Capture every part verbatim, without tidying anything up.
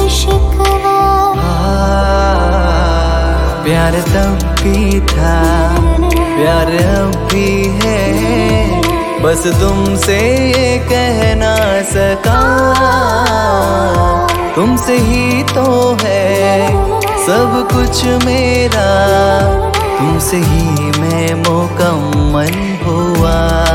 शिकवा। प्यार तब भी था, प्यार अब भी है, बस तुमसे ये कह ना सका। तुमसे ही तो है सब कुछ मेरा, तुमसे ही मैं मुकम्मल हुआ।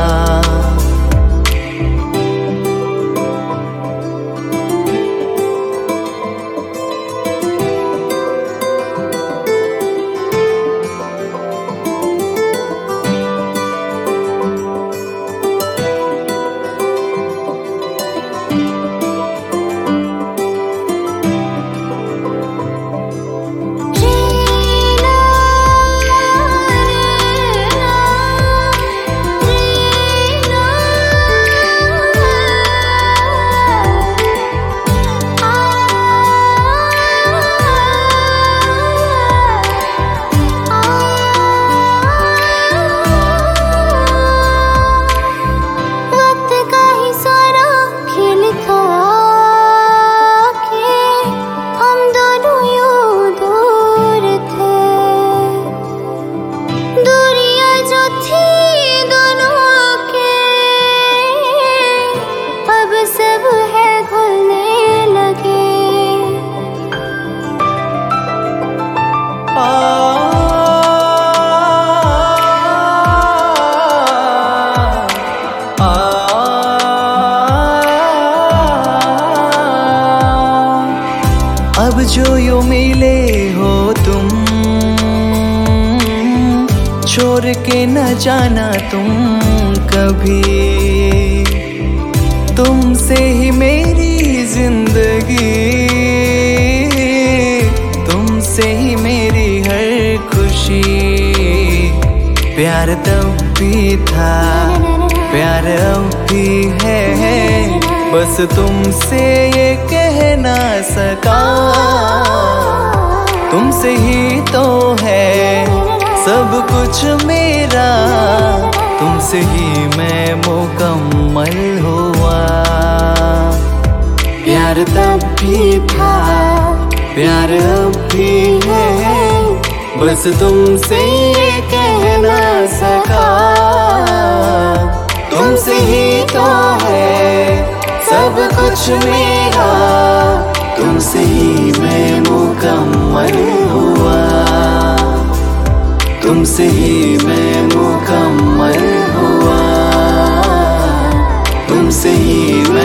अब जो यूं मिले हो तुम, छोड़ के न जाना तुम कभी। तुमसे ही मेरी जिंदगी, तुमसे ही मेरी हर खुशी। प्यार तब भी था, प्यार अब भी है, बस तुमसे ये कह ना सका। तुमसे ही तो है सब कुछ मेरा, तुमसे ही मैं मुकम्मल हुआ। प्यार तब भी था, प्यार अब भी है, बस तुमसे ये कह ना सका। तुमसे ही तो है सब कुछ मेरा, तुमसे ही मैं मुकम्मल हुआ। तुमसे ही मैं मुकम्मल हुआ, तुमसे ही मैं